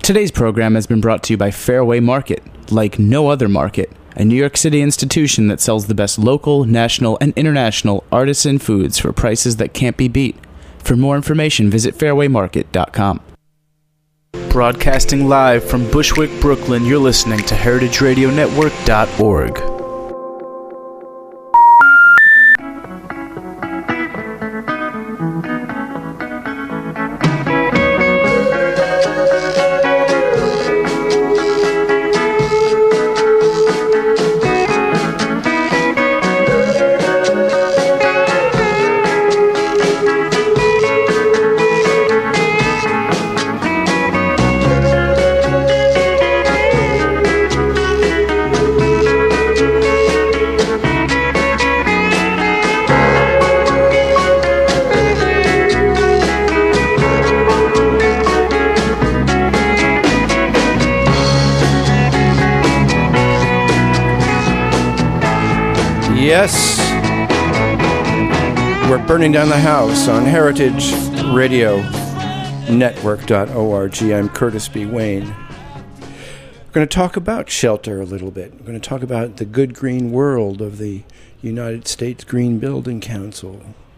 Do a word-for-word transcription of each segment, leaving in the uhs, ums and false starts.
Today's program has been brought to you by Fairway Market, like no other market, a New York City institution that sells the best local, national, and international artisan foods for prices that can't be beat. For more information, visit fairway market dot com. Broadcasting live from Bushwick, Brooklyn, you're listening to heritage radio network dot org. Yes, we're burning down the house on heritage radio network dot org. I'm Curtis B. Wayne. We're going to talk about shelter a little bit. We're going to talk about the good green world of the United States Green Building Council.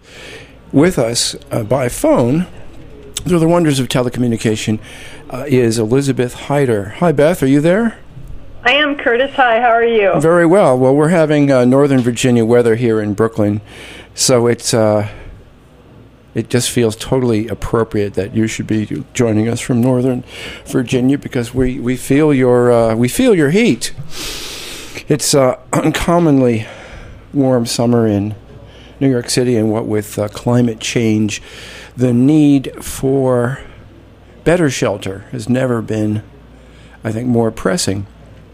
With us uh, by phone, through the wonders of telecommunication, uh, is Elizabeth Hyder. Hi, Beth, are you there? I am, Curtis. Hi, how are you? Very well. Well, we're having uh, Northern Virginia weather here in Brooklyn, so it's uh, it just feels totally appropriate that you should be joining us from Northern Virginia because we, we feel your uh, we feel your heat. It's uh, uncommonly warm summer in New York City, and what with uh, climate change, the need for better shelter has never been, I think, more pressing.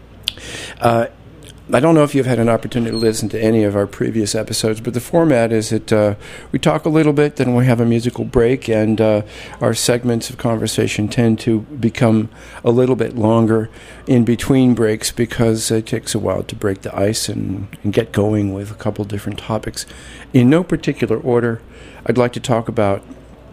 Uh, I don't know if you've had an opportunity to listen to any of our previous episodes, but the format is that uh, we talk a little bit, then we have a musical break, and uh, our segments of conversation tend to become a little bit longer in between breaks because it takes a while to break the ice and, and get going with a couple different topics. In no particular order, I'd like to talk about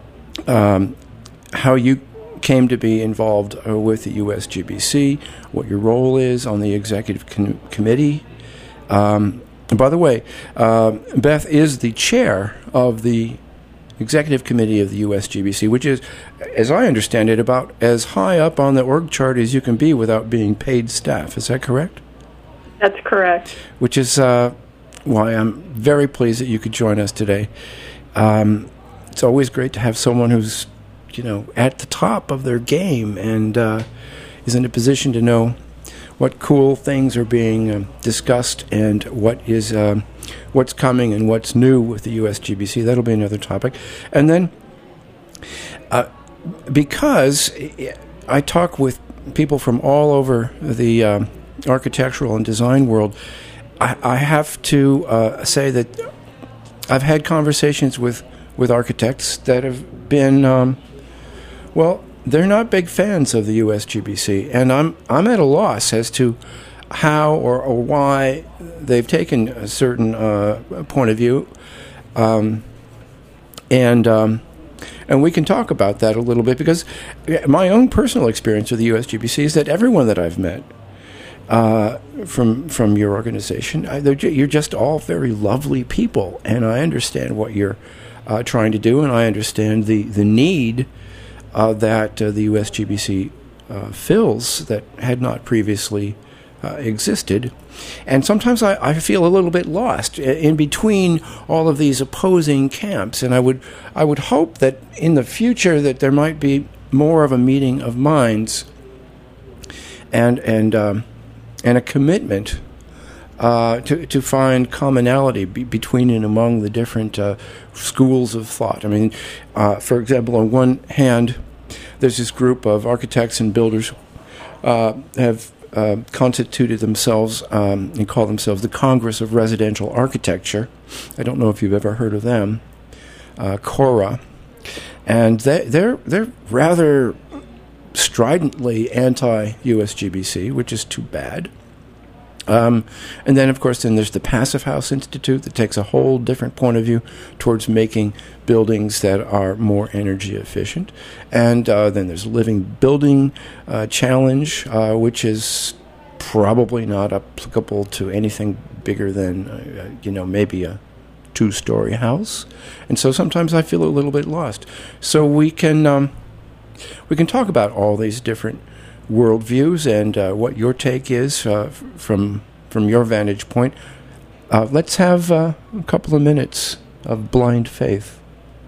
um, how you came to be involved uh, with the U S G B C, what your role is on the executive com- committee. Um, and by the way, uh, Beth is the chair of the executive committee of the U S G B C, which is, as I understand it, about as high up on the org chart as you can be without being paid staff. Is that correct? That's correct. Which is uh, why I'm very pleased that you could join us today. Um, it's always great to have someone who's you know, at the top of their game and uh, is in a position to know what cool things are being um, discussed and what is um, what's coming and what's new with the U S G B C. That'll be another topic. And then uh, because I talk with people from all over the um, architectural and design world, I, I have to uh, say that I've had conversations with, with architects that have been um, Well, they're not big fans of the U S G B C, and I'm I'm at a loss as to how or, or why they've taken a certain uh, point of view, um, and um, and we can talk about that a little bit because my own personal experience with the U S G B C is that everyone that I've met uh, from from your organization, I, you're just all very lovely people, and I understand what you're uh, trying to do, and I understand the the need. Uh, that uh, the U S G B C uh, fills that had not previously uh, existed. And sometimes I, I feel a little bit lost in between all of these opposing camps. And I would I would hope that in the future that there might be more of a meeting of minds and and um, and a commitment uh, to to find commonality be, between and among the different uh, schools of thought. I mean, uh, for example, on one hand, there's this group of architects and builders uh, have uh, constituted themselves um, and call themselves the Congress of Residential Architecture. I don't know if you've ever heard of them, uh, CORA, and they, they're they're rather stridently anti-U S G B C, which is too bad. Um, and then, of course, then there's the Passive House Institute that takes a whole different point of view towards making buildings that are more energy efficient. And uh, then there's Living Building uh, Challenge, uh, which is probably not applicable to anything bigger than, uh, you know, maybe a two-story house. And so sometimes I feel a little bit lost. So we can um, we can talk about all these different worldviews and uh, what your take is uh, f- from from your vantage point. Uh, let's have uh, a couple of minutes of blind faith.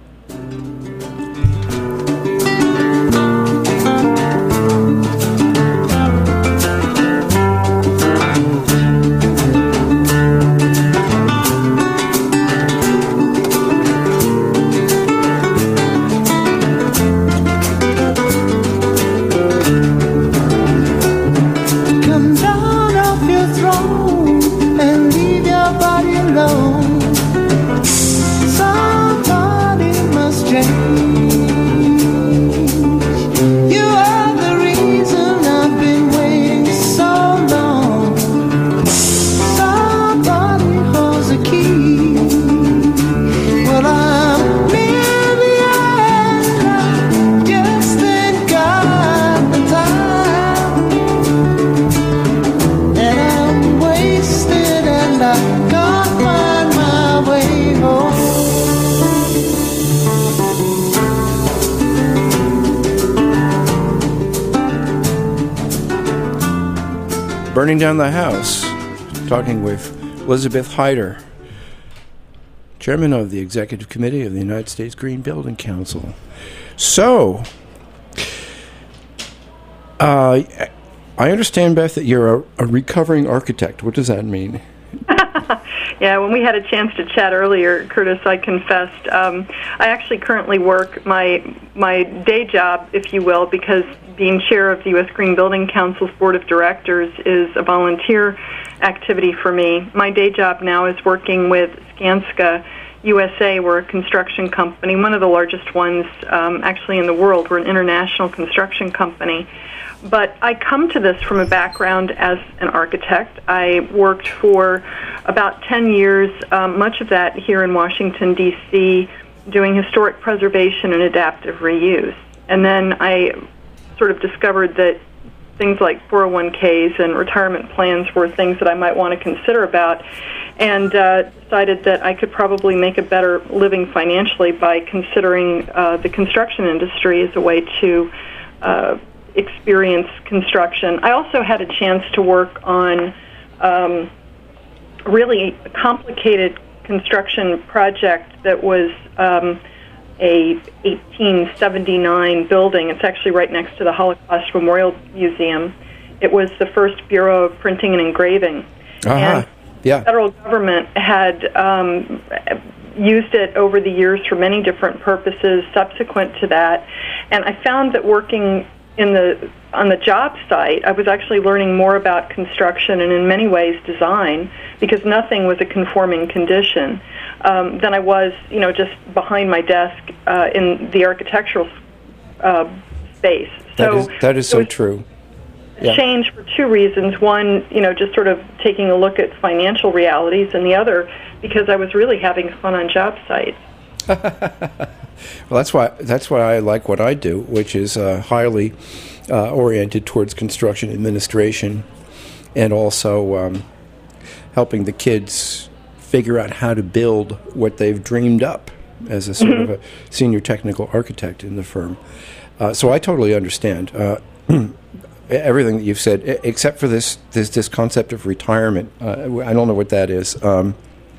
Burning Down the House, talking with Elizabeth Hyder, Chairman of the Executive Committee of the United States Green Building Council. So, uh, I understand, Beth, that you're a, a recovering architect. What does that mean? Yeah, when we had a chance to chat earlier, Curtis, I confessed. Um, I actually currently work my my day job, if you will, because being chair of the U S Green Building Council's Board of Directors is a volunteer activity for me. My day job now is working with Skanska U S A. We're a construction company, one of the largest ones um, actually in the world. We're an international construction company. But I come to this from a background as an architect. I worked for about ten years, um, much of that here in Washington, D C, doing historic preservation and adaptive reuse. And then I sort of discovered that things like four oh one k's and retirement plans were things that I might want to consider about, and uh, decided that I could probably make a better living financially by considering uh, the construction industry as a way to uh, experience construction. I also had a chance to work on um, really a complicated construction project that was um, a eighteen seventy-nine building. It's actually right next to the Holocaust Memorial Museum. It was the first Bureau of Printing and Engraving. Uh-huh. And yeah. the federal government had um, used it over the years for many different purposes subsequent to that. And I found that working in the on the job site, I was actually learning more about construction and in many ways design, because nothing was a conforming condition, um, than I was, you know, just behind my desk uh, in the architectural uh, space. That so is, that is so true. Yeah. Change for two reasons. One, you know, just sort of taking a look at financial realities, and the other, because I was really having fun on job sites. Well, that's why that's why I like what I do, which is uh, highly uh, oriented towards construction administration, and also um, helping the kids figure out how to build what they've dreamed up as a sort mm-hmm. of a senior technical architect in the firm. Uh, so I totally understand uh, everything that you've said, except for this this, this concept of retirement. Uh, I don't know what that is. Um,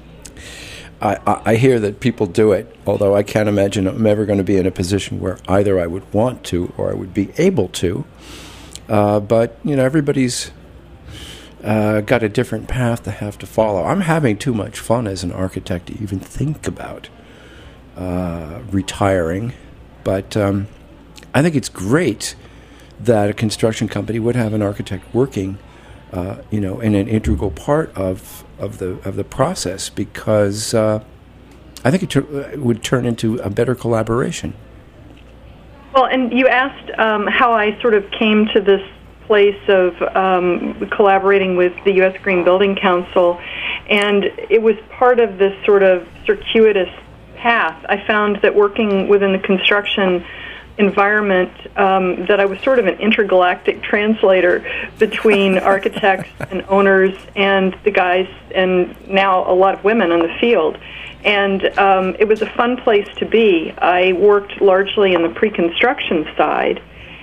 I, I hear that people do it, although I can't imagine I'm ever going to be in a position where either I would want to or I would be able to. Uh, but, you know, everybody's uh, got a different path to have to follow. I'm having too much fun as an architect to even think about uh, retiring. But um, I think it's great that a construction company would have an architect working Uh, you know, in an integral part of of the of the process, because uh, I think it, tur- it would turn into a better collaboration. Well, and you asked um, how I sort of came to this place of um, collaborating with the U S Green Building Council, and it was part of this sort of circuitous path. I found that working within the construction environment, um, that I was sort of an intergalactic translator between architects and owners and the guys, and now a lot of women on the field. And um, it was a fun place to be. I worked largely in the pre-construction side,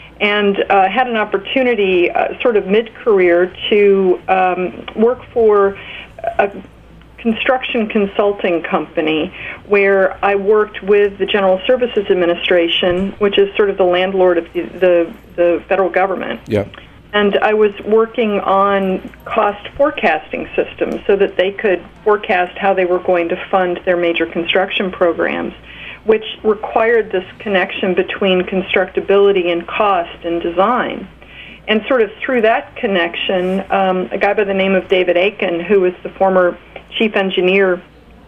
and uh, had an opportunity, uh, sort of mid-career, to um, work for a construction consulting company where I worked with the General Services Administration, which is sort of the landlord of the, the, the federal government. Yeah. And I was working on cost forecasting systems so that they could forecast how they were going to fund their major construction programs, which required this connection between constructability and cost and design. And sort of through that connection, um, a guy by the name of David Aiken, who was the former chief engineer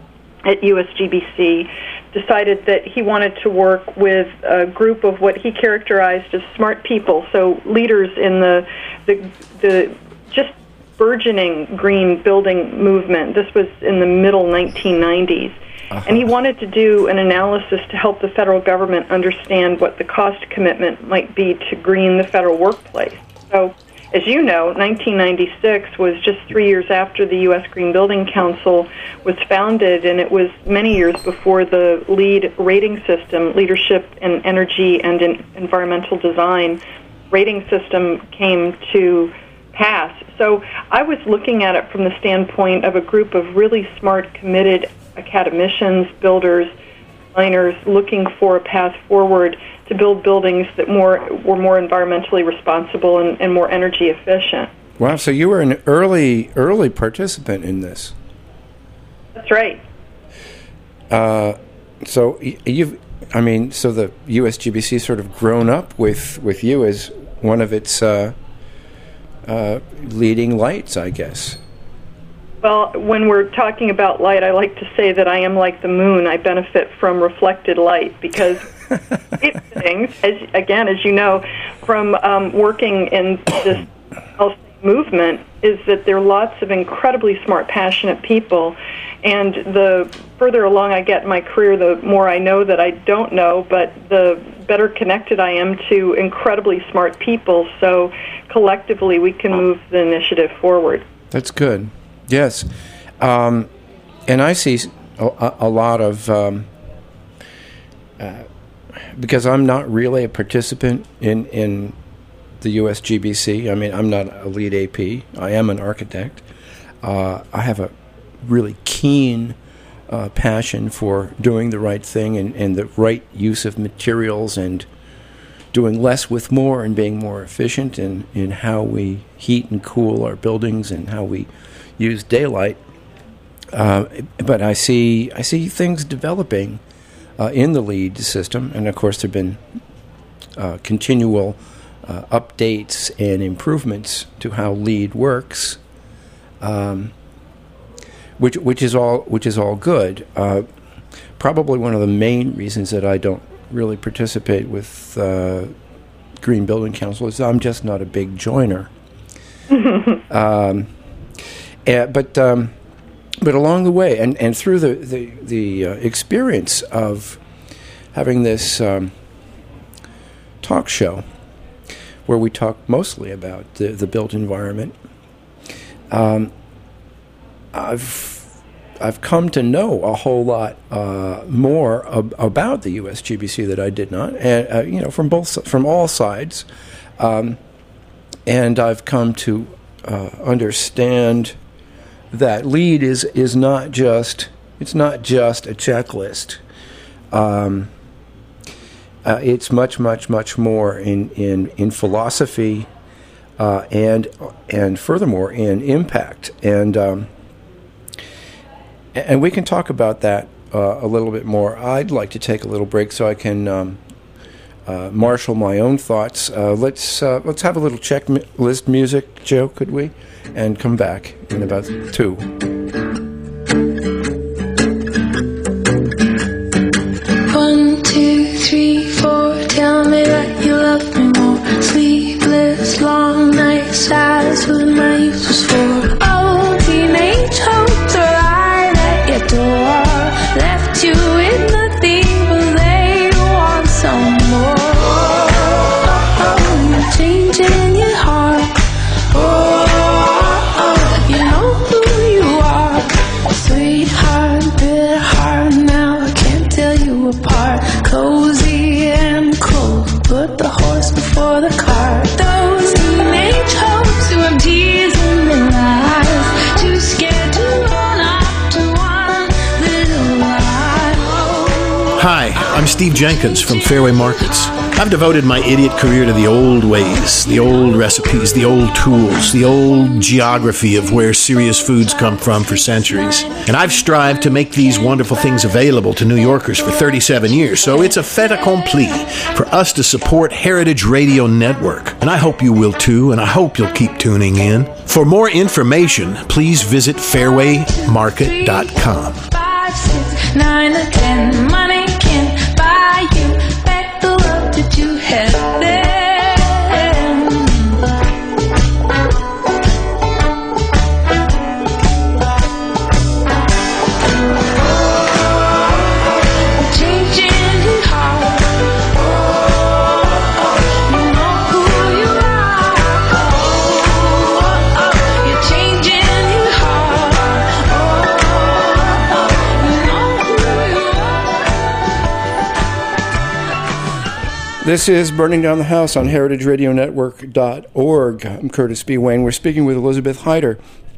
at U S G B C, decided that he wanted to work with a group of what he characterized as smart people, so leaders in the the, the just burgeoning green building movement. This was in the middle nineteen nineties. Uh-huh. And he wanted to do an analysis to help the federal government understand what the cost commitment might be to green the federal workplace. So, as you know, nineteen ninety-six was just three years after the U S Green Building Council was founded, and it was many years before the LEED rating system, Leadership in Energy and in Environmental Design rating system, came to pass. So I was looking at it from the standpoint of a group of really smart, committed academicians, builders, designers, looking for a path forward to build buildings that more were more environmentally responsible and, and more energy efficient. Wow, so you were an early early participant in this. That's right. Uh, so you've, I mean, so the U S G B C sort of grown up with, with you as one of its uh, uh, leading lights, I guess. Well, when we're talking about light, I like to say that I am like the moon. I benefit from reflected light because it things, as, again, as you know, from um, working in this health movement, is that there are lots of incredibly smart, passionate people. And the further along I get in my career, the more I know that I don't know, but the better connected I am to incredibly smart people. So collectively, we can move the initiative forward. That's good. Yes, um, and I see a, a lot of, um, uh, because I'm not really a participant in, in the U S G B C. I mean, I'm not a lead A P. I am an architect. Uh, I have a really keen uh, passion for doing the right thing and, and the right use of materials and doing less with more and being more efficient in, in how we heat and cool our buildings and how we use daylight, uh, but I see I see things developing uh, in the LEED system, and of course there have been uh, continual uh, updates and improvements to how LEED works, um, which which is all which is all good. Uh, probably one of the main reasons that I don't really participate with uh, Green Building Council is I'm just not a big joiner. um, Uh, but um, but along the way, and, and through the the, the uh, experience of having this um, talk show, where we talk mostly about the, the built environment, um, I've I've come to know a whole lot uh, more ab- about the U S G B C that I did not, and uh, you know, from both from all sides, um, and I've come to uh, understand that LEED is is not just it's not just a checklist. Um, uh, it's much much much more in in in philosophy, uh, and and furthermore in impact. And um, and we can talk about that uh, a little bit more. I'd like to take a little break so I can um, uh, marshal my own thoughts. Uh, let's uh, let's have a little checklist music, Joe. Could we? And come back in about two. One, two, three, four. Tell me that you love me more. Sleepless, long night. that's what my youth was for. Oh, teenage hopes arrived at your door, left you with nothing, but they want some more. Oh, oh, you're changing your heart. Oh, oh, you know who you are. Sweetheart, bitter heart, now I can't tell you apart. Cozy and cold, put the horse before the cart. Those teenage hopes who have tears in their eyes, too scared to run up to one little lie. Oh, Hi, I'm Steve Jenkins from Fairway Markets. I've devoted my idiot career to the old ways, the old recipes, the old tools, the old geography of where serious foods come from for centuries. And I've strived to make these wonderful things available to New Yorkers for thirty-seven years, so it's a fait accompli for us to support Heritage Radio Network. And I hope you will too, and I hope you'll keep tuning in. For more information, please visit fairway market dot com. five, six, nine, or ten, money can't buy you back the love that you had then. Changing your heart. Oh, you know who you are. Oh, oh, you're changing your heart. Oh, you know who you are. This is Burning Down the House on heritage radio network dot org. I'm Curtis B. Wayne. We're speaking with Elizabeth Hyder,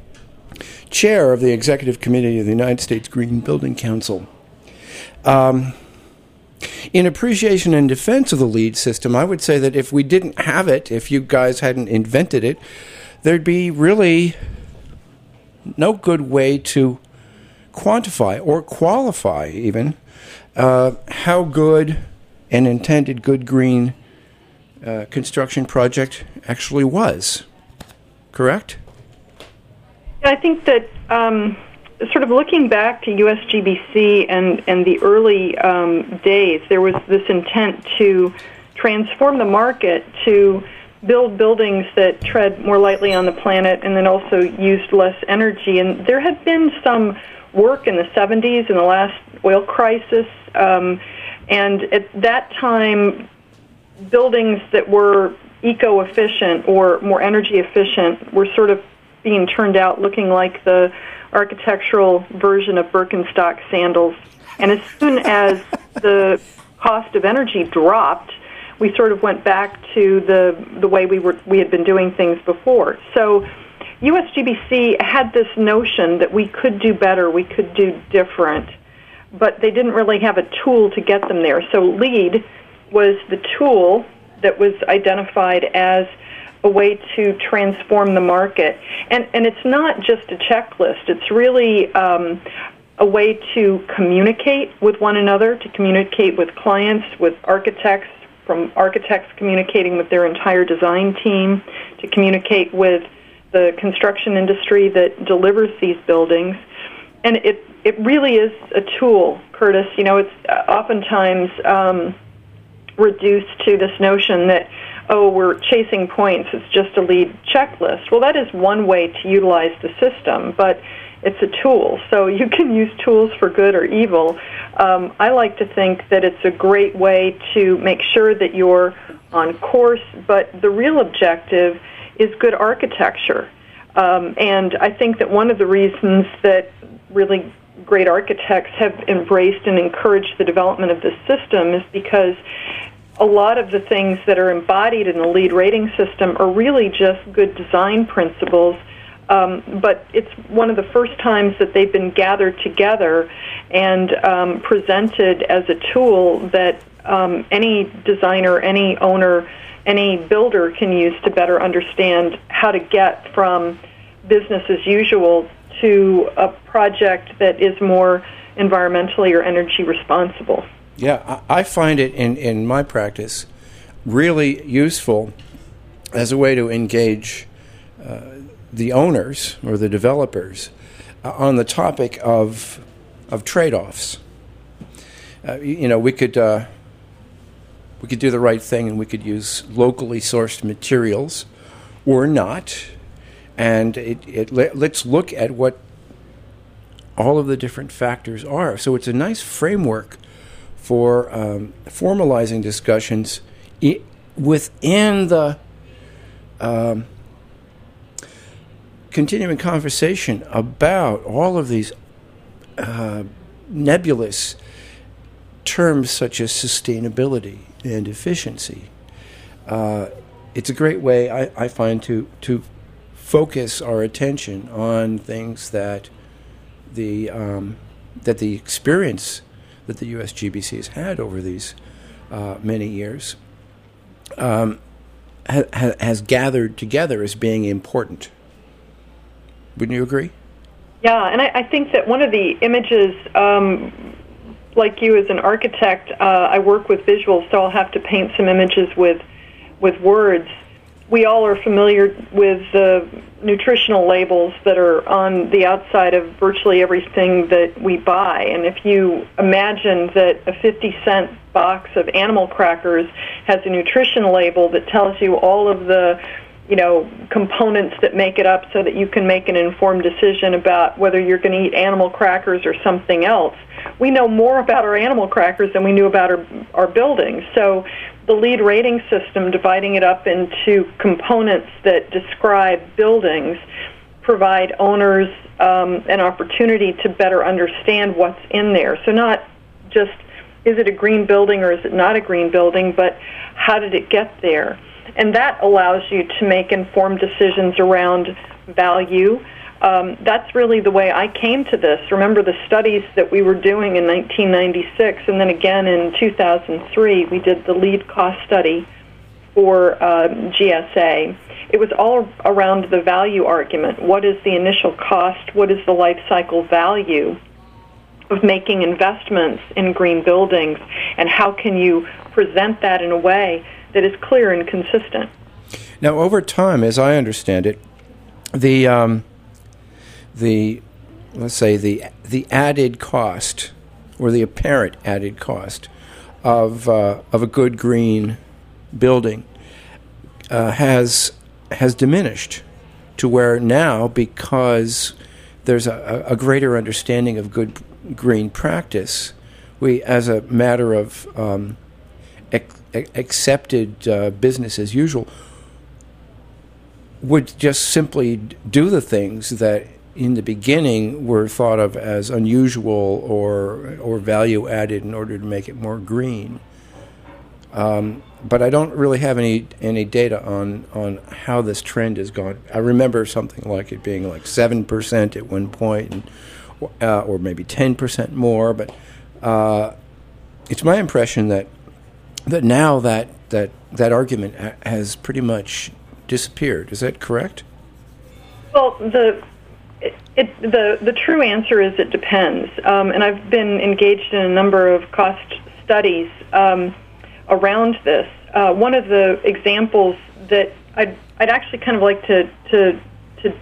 Chair of the Executive Committee of the United States Green Building Council. Um, in appreciation and defense of the LEED system, I would say that if we didn't have it, if you guys hadn't invented it, there'd be really no good way to quantify or qualify even uh, how good an intended good green uh, construction project actually was. Correct? I think that um, sort of looking back to U S G B C and, and the early um, days, there was this intent to transform the market to build buildings that tread more lightly on the planet and then also used less energy. And there had been some work in the seventies in the last oil crisis, um, and at that time, buildings that were eco-efficient or more energy efficient were sort of being turned out looking like the architectural version of Birkenstock sandals. And as soon as the cost of energy dropped, we sort of went back to the the way we were we had been doing things before. So U S G B C had this notion that we could do better, we could do different, but they didn't really have a tool to get them there. So LEED was the tool that was identified as a way to transform the market. And and it's not just a checklist. It's really um, a way to communicate with one another, to communicate with clients, with architects, from architects communicating with their entire design team, to communicate with the construction industry that delivers these buildings. And it, it really is a tool, Curtis. You know, it's oftentimes um, reduced to this notion that, oh, we're chasing points, it's just a LEED checklist. Well, that is one way to utilize the system, but it's a tool. So you can use tools for good or evil. Um, I like to think that it's a great way to make sure that you're on course, but the real objective is good architecture. Um, and I think that one of the reasons that really great architects have embraced and encouraged the development of this system is because a lot of the things that are embodied in the LEED rating system are really just good design principles, um, but it's one of the first times that they've been gathered together and um, presented as a tool that um, any designer, any owner, any builder can use to better understand how to get from business as usual to a project that is more environmentally or energy responsible. Yeah, I find it in, in my practice really useful as a way to engage uh, the owners or the developers uh, on the topic of of trade-offs. Uh, you, you know, we could uh, we could do the right thing and we could use locally sourced materials or not. and it, it let, let's look at what all of the different factors are. So it's a nice framework for um, formalizing discussions I- within the um, continuing conversation about all of these uh, nebulous terms such as sustainability and efficiency. Uh, it's a great way, I, I find, to to focus our attention on things that the um, that the experience that the U S G B C has had over these uh, many years um, ha- ha- has gathered together as being important. Wouldn't you agree? Yeah, and I, I think that one of the images, um, like you as an architect, uh, I work with visuals, so I'll have to paint some images with with words. We all are familiar with the nutritional labels that are on the outside of virtually everything that we buy. And if you imagine that a fifty cent box of animal crackers has a nutrition label that tells you all of the, you know, components that make it up so that you can make an informed decision about whether you're going to eat animal crackers or something else. We know more about our animal crackers than we knew about our, our buildings. So the LEED rating system, dividing it up into components that describe buildings, provide owners um, an opportunity to better understand what's in there. So not just, is it a green building or is it not a green building, but how did it get there? And that allows you to make informed decisions around value. Um, that's really the way I came to this. Remember the studies that we were doing in nineteen ninety-six, and then again in two thousand three, we did the LEED cost study for um, G S A. It was all around the value argument. What is the initial cost? What is the life cycle value of making investments in green buildings? And how can you present that in a way that is clear and consistent? Now, over time, as I understand it, the um, the let's say the the added cost or the apparent added cost of uh, of a good green building uh, has has diminished to where now, because there's a, a greater understanding of good green practice, we, as a matter of um, ac- accepted uh, business as usual, would just simply do the things that in the beginning were thought of as unusual or or value added in order to make it more green. Um, but I don't really have any any data on, on how this trend has gone. I remember something like it being like seven percent at one point, and, uh, or maybe ten percent more. But uh, it's my impression that that now that that, that argument ha- has pretty much disappeared. Is that correct? Well, the it, it, the the true answer is it depends. Um, and I've been engaged in a number of cost studies um, around this. Uh, one of the examples that I'd I'd actually kind of like to to to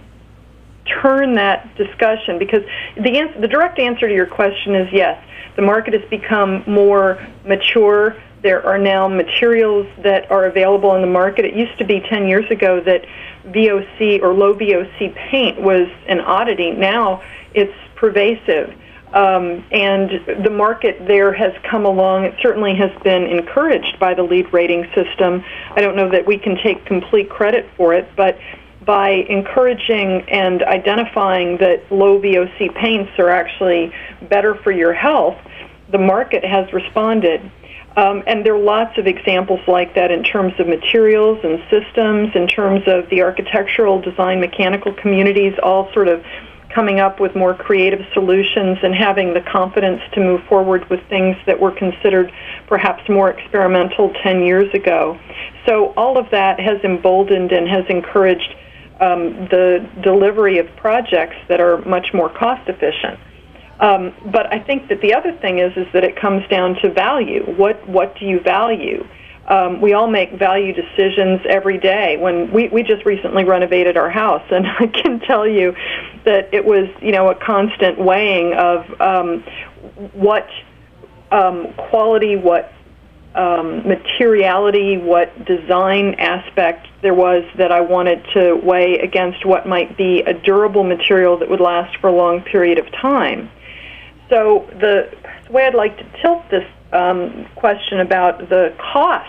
turn that discussion, because the answer, the direct answer to your question is yes. The market has become more mature. There are now materials that are available in the market. It used to be ten years ago that V O C or low V O C paint was an oddity. Now it's pervasive. Um, and the market there has come along. It certainly has been encouraged by the LEED rating system. I don't know that we can take complete credit for it, but by encouraging and identifying that low V O C paints are actually better for your health, the market has responded. Um, and there are lots of examples like that in terms of materials and systems, in terms of the architectural design mechanical communities, all sort of coming up with more creative solutions and having the confidence to move forward with things that were considered perhaps more experimental ten years ago. So all of that has emboldened and has encouraged um, the delivery of projects that are much more cost efficient. Um, but I think that the other thing is is that it comes down to value. What what do you value? Um, we all make value decisions every day. When we, we just recently renovated our house, and I can tell you that it was, you know, a constant weighing of um, what um, quality, what um, materiality, what design aspect there was that I wanted to weigh against what might be a durable material that would last for a long period of time. So the, the way I'd like to tilt this um, question about the cost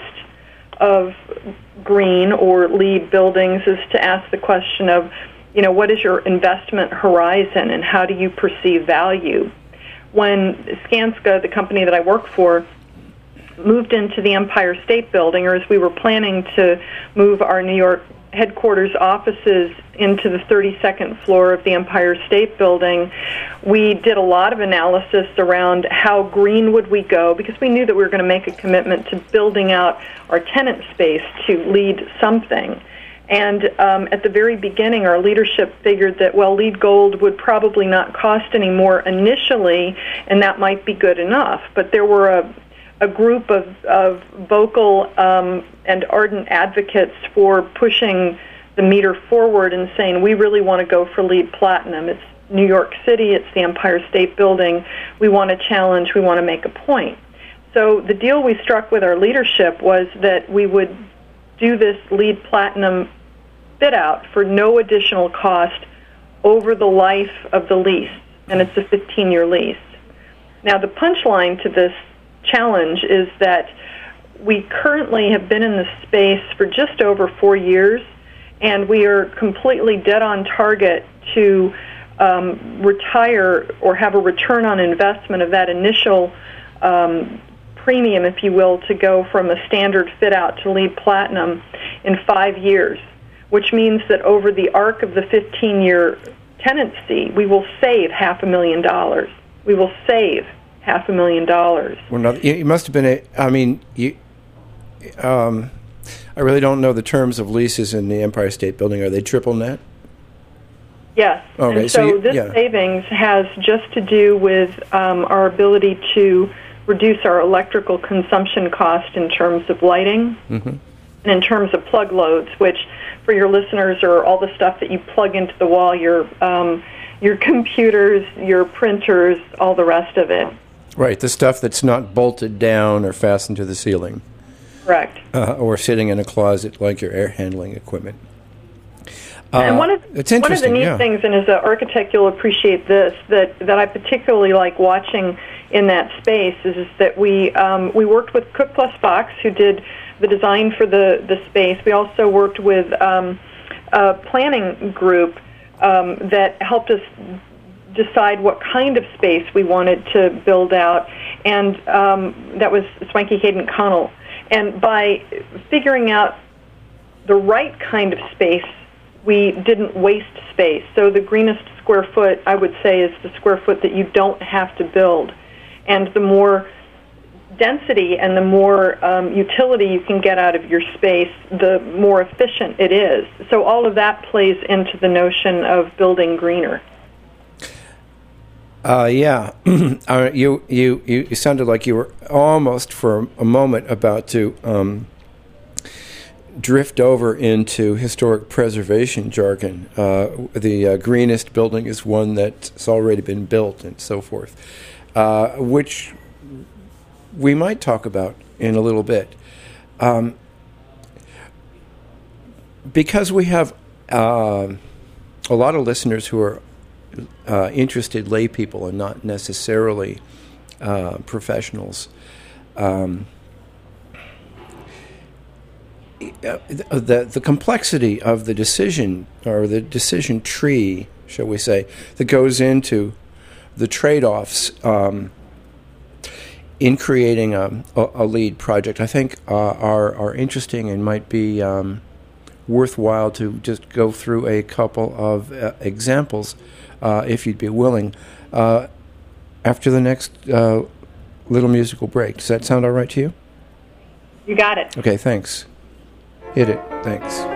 of green or LEED buildings is to ask the question of, you know, what is your investment horizon and how do you perceive value? When Skanska, the company that I work for, moved into the Empire State Building, or as we were planning to move our New York headquarters offices into the thirty-second floor of the Empire State Building, we did a lot of analysis around how green would we go, because we knew that we were going to make a commitment to building out our tenant space to LEED something. And um, at the very beginning, our leadership figured that, well, LEED Gold would probably not cost any more initially, and that might be good enough. But there were a a group of, of vocal um, and ardent advocates for pushing the meter forward and saying, we really want to go for LEED Platinum. It's New York City, it's the Empire State Building. We want to challenge, we want to make a point. So the deal we struck with our leadership was that we would do this LEED Platinum fit-out for no additional cost over the life of the lease, and it's a fifteen-year lease. Now, the punchline to this challenge is that we currently have been in this space for just over four years, and we are completely dead on target to um, retire or have a return on investment of that initial um, premium, if you will, to go from a standard fit-out to LEED Platinum in five years, which means that over the arc of the fifteen-year tenancy, we will save half a million dollars. We will save half a million dollars. Well, no, it must have been a, I mean, you, um, I really don't know the terms of leases in the Empire State Building. Are they triple net? Yes. Okay, and so, so you, this yeah. savings has just to do with um, our ability to reduce our electrical consumption cost in terms of lighting mm-hmm. and in terms of plug loads, which for your listeners are all the stuff that you plug into the wall, your um, your computers, your printers, all the rest of it. Right, the stuff that's not bolted down or fastened to the ceiling. Correct. Uh, or sitting in a closet like your air handling equipment. Uh, and one of, it's one of the neat yeah. things, and as an architect you'll appreciate this, that, that I particularly like watching in that space is, is that we um, we worked with Cook Plus Fox, who did the design for the, the space. We also worked with um, a planning group um, that helped us decide what kind of space we wanted to build out, and um, that was Swanky Hayden Connell. And by figuring out the right kind of space, we didn't waste space. So the greenest square foot, I would say, is the square foot that you don't have to build. And the more density and the more um, utility you can get out of your space, the more efficient it is. So all of that plays into the notion of building greener. Uh, yeah, uh, you, you you sounded like you were almost for a moment about to um, drift over into historic preservation jargon. Uh, the uh, greenest building is one that's already been built and so forth, uh, which we might talk about in a little bit. Um, because we have uh, a lot of listeners who are Uh, interested lay people and not necessarily uh, professionals. Um, the the complexity of the decision, or the decision tree, shall we say, that goes into the trade-offs um, in creating a, a, a LEED project, I think uh, are are interesting and might be um, worthwhile to just go through a couple of uh, examples. Uh, if you'd be willing, uh, after the next uh, little musical break. Does that sound all right to you? You got it. Okay, thanks. Hit it. Thanks.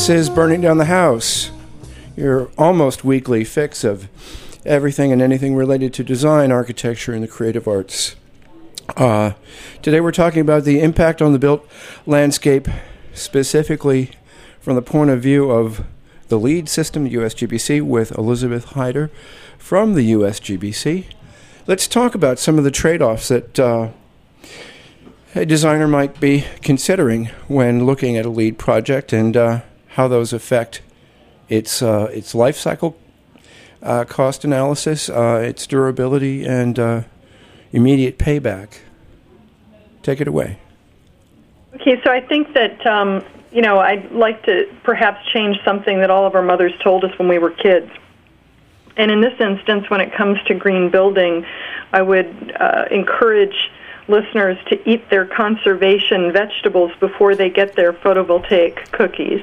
This is Burning Down the House, your almost weekly fix of everything and anything related to design, architecture, and the creative arts. Uh, today we're talking about the impact on the built landscape, specifically from the point of view of the LEED system, U S G B C, with Elizabeth Hyder from the U S G B C. Let's talk about some of the trade-offs that uh, a designer might be considering when looking at a LEED project, and uh, how those affect its uh, its life cycle uh, cost analysis, uh, its durability, and uh, immediate payback. Take it away. Okay, so I think that, um, you know, I'd like to perhaps change something that all of our mothers told us when we were kids. And in this instance, when it comes to green building, I would uh, encourage listeners to eat their conservation vegetables before they get their photovoltaic cookies.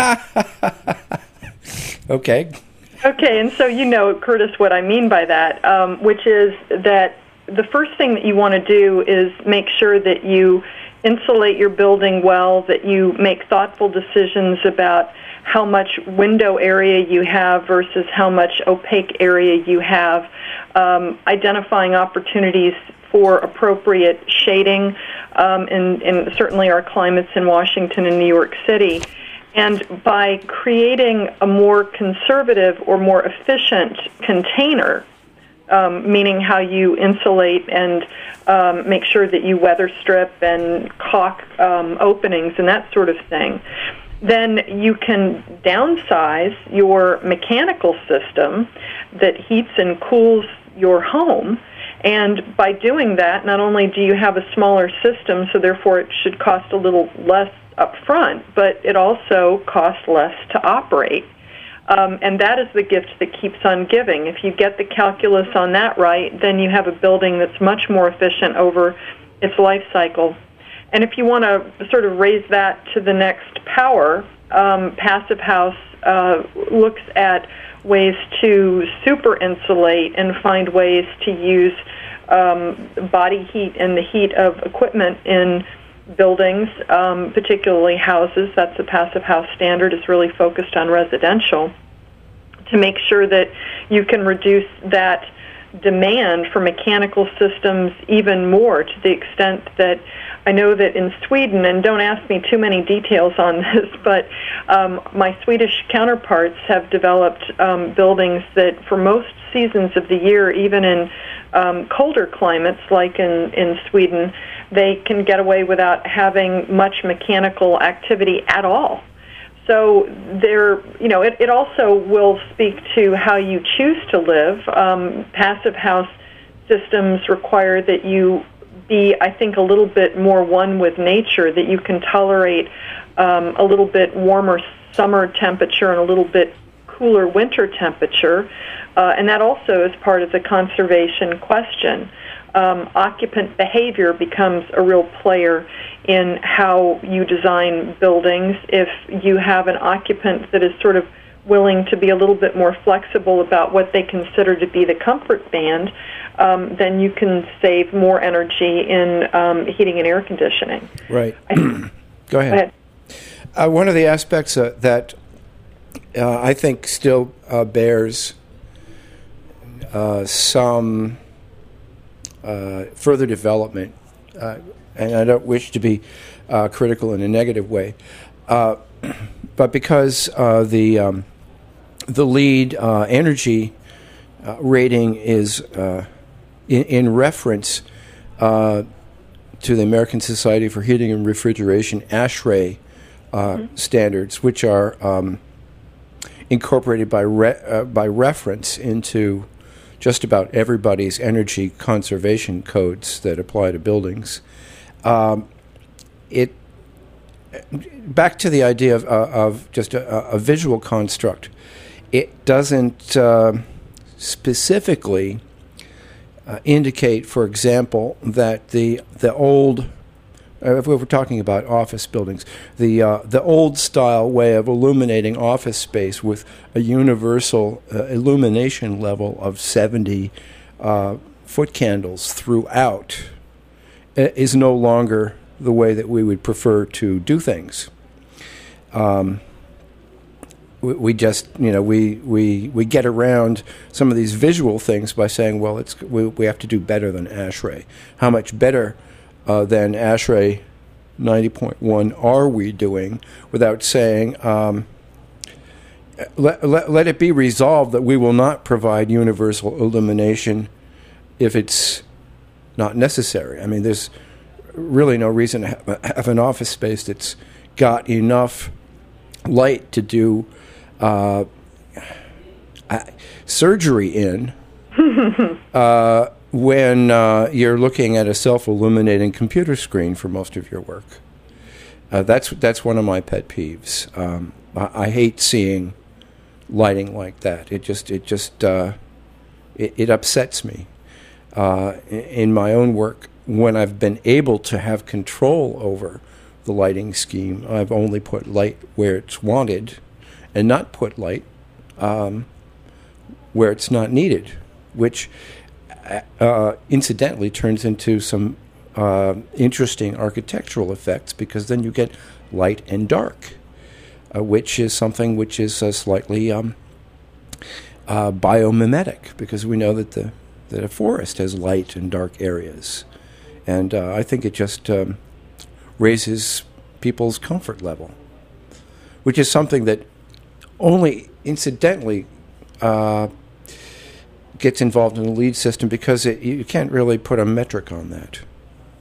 Okay. Okay, and so you know, Curtis, what I mean by that, um, which is that the first thing that you want to do is make sure that you insulate your building well, that you make thoughtful decisions about how much window area you have versus how much opaque area you have, um, identifying opportunities for appropriate shading um, in, in certainly our climates in Washington and New York City. And by creating a more conservative or more efficient container, um, meaning how you insulate and um, make sure that you weather strip and caulk um, openings and that sort of thing, then you can downsize your mechanical system that heats and cools your home. And by doing that, not only do you have a smaller system, so therefore it should cost a little less up front, but it also costs less to operate. Um, and that is the gift that keeps on giving. If you get the calculus on that right, then you have a building that's much more efficient over its life cycle. And if you want to sort of raise that to the next power, um, Passive House uh, looks at ways to super insulate and find ways to use um, body heat and the heat of equipment in buildings, um, particularly houses. That's the Passive House standard. Is really focused on residential, to make sure that you can reduce that demand for mechanical systems even more, to the extent that I know that in Sweden, and don't ask me too many details on this, but um, my Swedish counterparts have developed um, buildings that for most seasons of the year, even in um, colder climates like in, in Sweden, they can get away without having much mechanical activity at all. So there, you know, it, it also will speak to how you choose to live. Um, Passive House systems require that you be, I think, a little bit more one with nature, that you can tolerate um, a little bit warmer summer temperature and a little bit cooler winter temperature. Uh, and that also is part of the conservation question. Um, occupant behavior becomes a real player in how you design buildings. If you have an occupant that is sort of willing to be a little bit more flexible about what they consider to be the comfort band, um, then you can save more energy in um, heating and air conditioning. Right. I, Go ahead. Go ahead. Uh, one of the aspects uh, that uh, I think still uh, bears uh, some uh, further development, uh, and I don't wish to be uh, critical in a negative way, uh, but because uh, the um, the LEED uh, energy uh, rating is uh, in, in reference uh, to the American Society for Heating and Refrigeration ASHRAE uh, mm-hmm. standards, which are um, incorporated by re- uh, by reference into just about everybody's energy conservation codes that apply to buildings. Um, it back to the idea of, uh, of just a, a visual construct. It doesn't uh, specifically uh, indicate, for example, that the the old, uh, if we were talking about office buildings, the uh, the old style way of illuminating office space with a universal uh, illumination level of seventy uh, foot candles throughout is no longer the way that we would prefer to do things. Um, we, we just, you know, we, we, we get around some of these visual things by saying, well, it's we, we have to do better than ASHRAE. How much better uh, than ASHRAE ninety point one are we doing, without saying, um, let, let, let it be resolved that we will not provide universal illumination if it's not necessary. I mean, there's really no reason to have, have an office space that's got enough light to do uh, uh, surgery in uh, when uh, you're looking at a self-illuminating computer screen for most of your work. Uh, that's that's one of my pet peeves. Um, I, I hate seeing lighting like that. It just it just uh, it, it upsets me. Uh, in, in my own work, when I've been able to have control over the lighting scheme, I've only put light where it's wanted, and not put light um, where it's not needed, which uh, incidentally turns into some uh, interesting architectural effects, because then you get light and dark, uh, which is something which is uh, slightly um, uh, biomimetic, because we know that the that a forest has light and dark areas, and uh, I think it just um, raises people's comfort level, which is something that only incidentally uh, gets involved in the LEED system, because it, you can't really put a metric on that. Do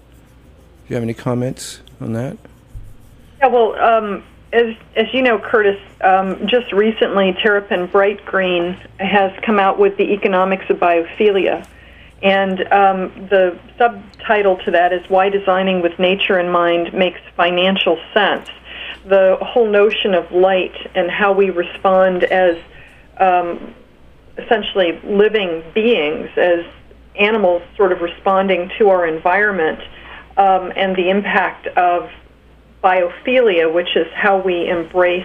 you have any comments on that? Yeah, well, um, as as you know, Curtis, um, just recently Terrapin Bright Green has come out with the economics of biophilia. And um, the subtitle to that is Why Designing with Nature in Mind Makes Financial Sense. The whole notion of light and how we respond as um, essentially living beings, as animals sort of responding to our environment, um, and the impact of biophilia, which is how we embrace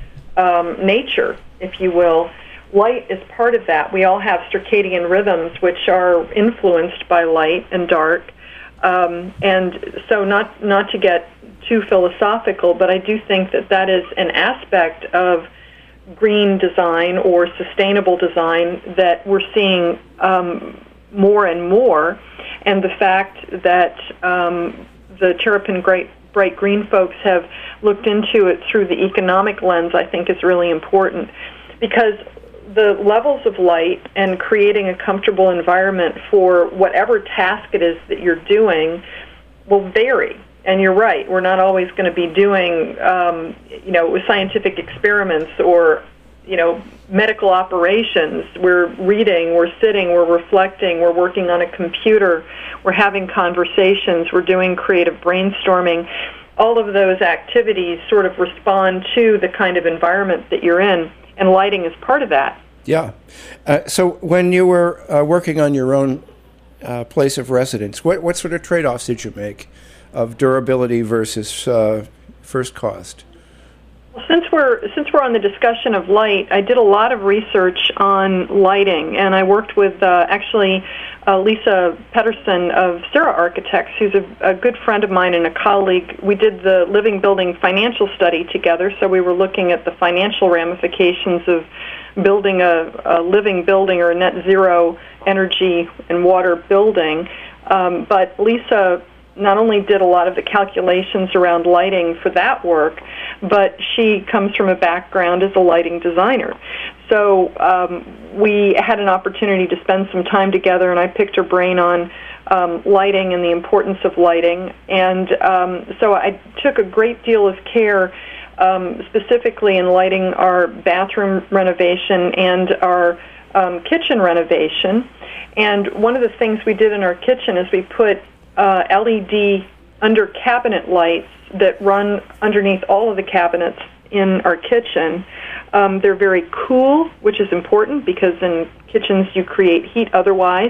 um, nature, if you will. Light is part of that. We all have circadian rhythms which are influenced by light and dark. Um, and so not not to get too philosophical, but I do think that that is an aspect of green design or sustainable design that we're seeing um, more and more. And the fact that um, the Terrapin Bright, Bright Green folks have looked into it through the economic lens, I think is really important, because the levels of light and creating a comfortable environment for whatever task it is that you're doing will vary. And you're right, we're not always going to be doing, um, you know, scientific experiments or, you know, medical operations. We're reading, we're sitting, we're reflecting, we're working on a computer, we're having conversations, we're doing creative brainstorming. All of those activities sort of respond to the kind of environment that you're in, and lighting is part of that. Yeah. Uh, so when you were uh, working on your own uh, place of residence, what, what sort of trade-offs did you make of durability versus uh, first cost? Well, since we're since we're on the discussion of light, I did a lot of research on lighting, and I worked with uh, actually uh, Lisa Pedersen of Sarah Architects, who's a, a good friend of mine and a colleague. We did the Living Building financial study together, so we were looking at the financial ramifications of building a, a living building or a net zero energy and water building. Um, but Lisa not only did a lot of the calculations around lighting for that work, but she comes from a background as a lighting designer. So um, we had an opportunity to spend some time together, and I picked her brain on um, lighting and the importance of lighting. And um, so I took a great deal of care um, specifically in lighting our bathroom renovation and our um, kitchen renovation. And one of the things we did in our kitchen is we put Uh, L E D under cabinet lights that run underneath all of the cabinets in our kitchen. Um, they're very cool, which is important because in kitchens you create heat otherwise.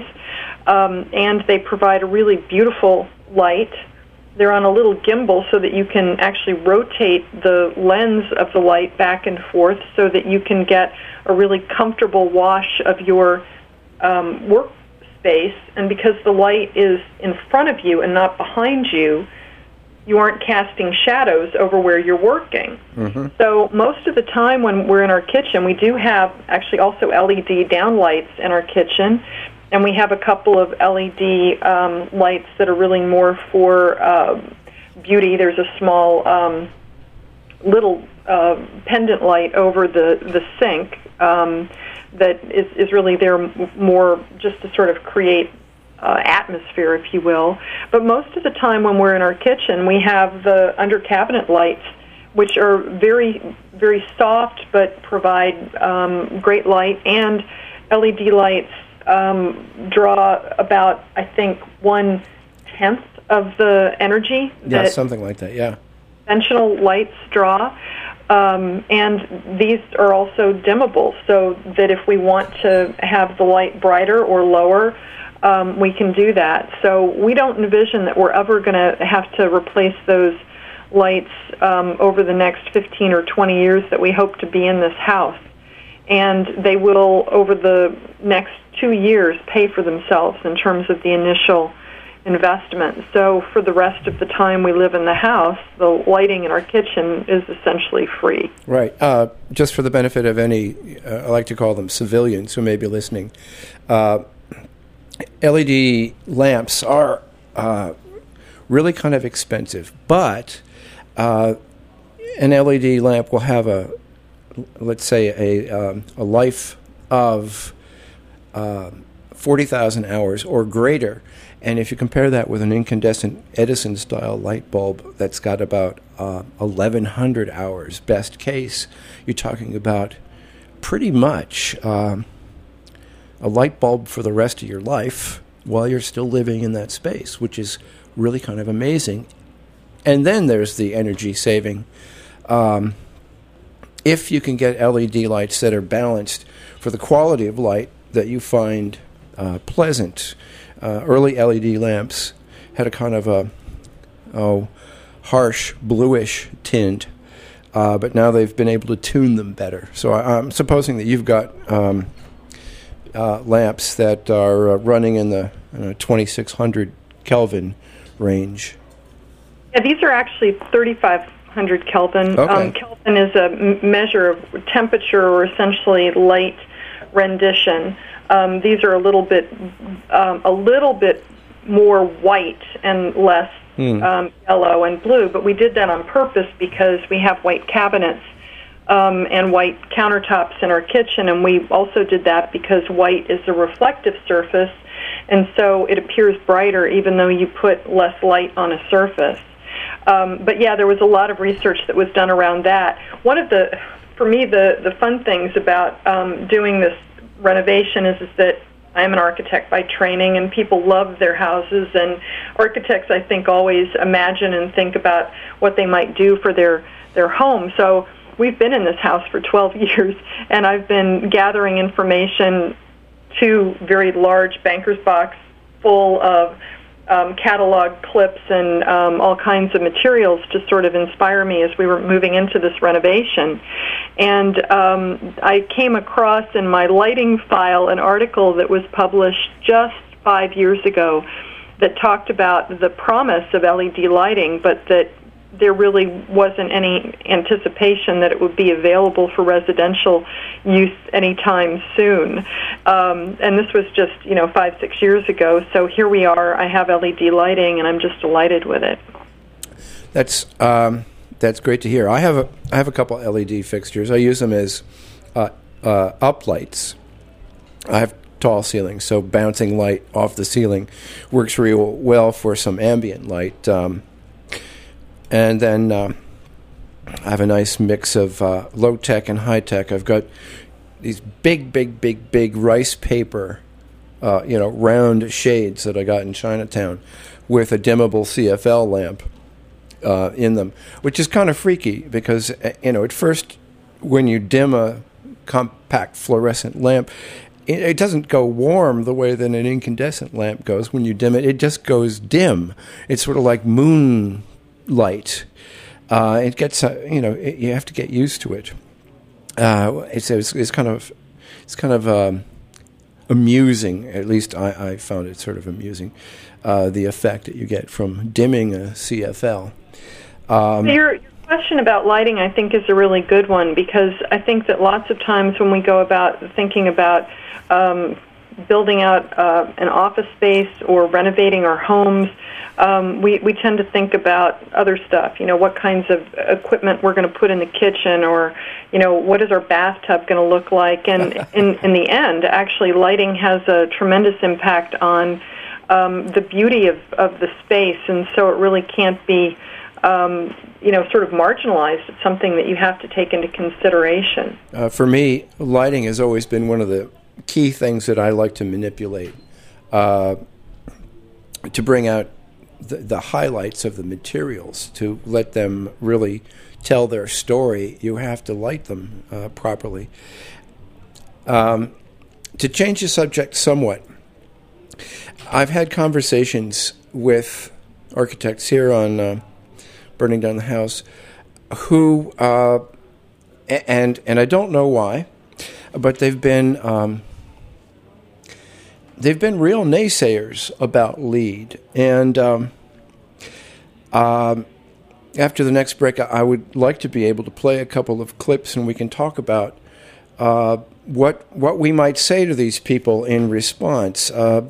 Um, and they provide a really beautiful light. They're on a little gimbal so that you can actually rotate the lens of the light back and forth so that you can get a really comfortable wash of your um, work space, and because the light is in front of you and not behind you, you aren't casting shadows over where you're working. Mm-hmm. So most of the time when we're in our kitchen, we do have actually also L E D downlights in our kitchen, and we have a couple of L E D um, lights that are really more for uh, beauty. There's a small um, little uh, pendant light over the, the sink um, that is, is really there more just to sort of create uh, atmosphere, if you will. But most of the time when we're in our kitchen, we have the under cabinet lights, which are very, very soft but provide um, great light, and L E D lights um, draw about, I think, one-tenth of the energy Yeah, that something like that, yeah. conventional lights draw. Um, and these are also dimmable, so that if we want to have the light brighter or lower, um, we can do that. So we don't envision that we're ever going to have to replace those lights um, over the next fifteen or twenty years that we hope to be in this house. And they will, over the next two years, pay for themselves in terms of the initial investment. So for the rest of the time we live in the house, the lighting in our kitchen is essentially free. Right. Uh, just for the benefit of any, uh, I like to call them civilians who may be listening, uh, L E D lamps are uh, really kind of expensive, but uh, an L E D lamp will have a, let's say, a, um, a life of uh, forty thousand hours or greater. And if you compare that with an incandescent Edison-style light bulb that's got about uh, eleven hundred hours, best case, you're talking about pretty much um, a light bulb for the rest of your life while you're still living in that space, which is really kind of amazing. And then there's the energy saving. Um, if you can get L E D lights that are balanced for the quality of light that you find uh, pleasant. Uh, early L E D lamps had a kind of a oh, harsh bluish tint, uh, but now they've been able to tune them better. So I, I'm supposing that you've got um, uh, lamps that are uh, running in the uh, twenty-six hundred Kelvin range. Yeah, these are actually thirty-five hundred Kelvin. Okay. Um, Kelvin is a m- measure of temperature, or essentially light rendition. Um, these are a little bit, um, a little bit more white and less mm. um, yellow and blue. But we did that on purpose because we have white cabinets um, and white countertops in our kitchen, and we also did that because white is a reflective surface, and so it appears brighter even though you put less light on a surface. Um, but yeah, there was a lot of research that was done around that. One of the, for me, the the fun things about um, doing this renovation is, is that I'm an architect by training, and people love their houses, and architects, I think, always imagine and think about what they might do for their, their home. So we've been in this house for twelve years, and I've been gathering information, two very large banker's box full of Um, catalog clips and um, all kinds of materials to sort of inspire me as we were moving into this renovation. And um, I came across in my lighting file an article that was published just five years ago that talked about the promise of L E D lighting, but that there really wasn't any anticipation that it would be available for residential use anytime soon. Um, and this was just, you know, five, six years ago. So here we are. I have L E D lighting, and I'm just delighted with it. That's um, that's great to hear. I have a I have a couple L E D fixtures. I use them as uh, uh, up lights. I have tall ceilings, so bouncing light off the ceiling works real well for some ambient light. Um, And then uh, I have a nice mix of uh, low-tech and high-tech. I've got these big, big, big, big rice paper, uh, you know, round shades that I got in Chinatown with a dimmable C F L lamp uh, in them, which is kind of freaky because, you know, at first when you dim a compact fluorescent lamp, it, it doesn't go warm the way that an incandescent lamp goes. When you dim it, it just goes dim. It's sort of like moon light. Uh, it gets, uh, you know, it, you have to get used to it. Uh, it's, it's it's kind of it's kind of um, amusing. At least I, I found it sort of amusing. Uh, the effect that you get from dimming a C F L. Um, your, your question about lighting, I think, is a really good one, because I think that lots of times when we go about thinking about um, building out uh, an office space or renovating our homes, um, we, we tend to think about other stuff, you know, what kinds of equipment we're going to put in the kitchen, or, you know, what is our bathtub going to look like. And in, in the end, actually, lighting has a tremendous impact on um, the beauty of, of the space, and so it really can't be, um, you know, sort of marginalized. It's something that you have to take into consideration. Uh, for me, lighting has always been one of the key things that I like to manipulate uh, to bring out the, the highlights of the materials, to let them really tell their story. You have to light them uh, properly. Um, to change the subject somewhat, I've had conversations with architects here on uh, Burning Down the House who, uh, and and I don't know why, but they've been um, they've been real naysayers about LEED. And um, um, after the next break, I would like to be able to play a couple of clips, and we can talk about uh, what what we might say to these people in response. Uh,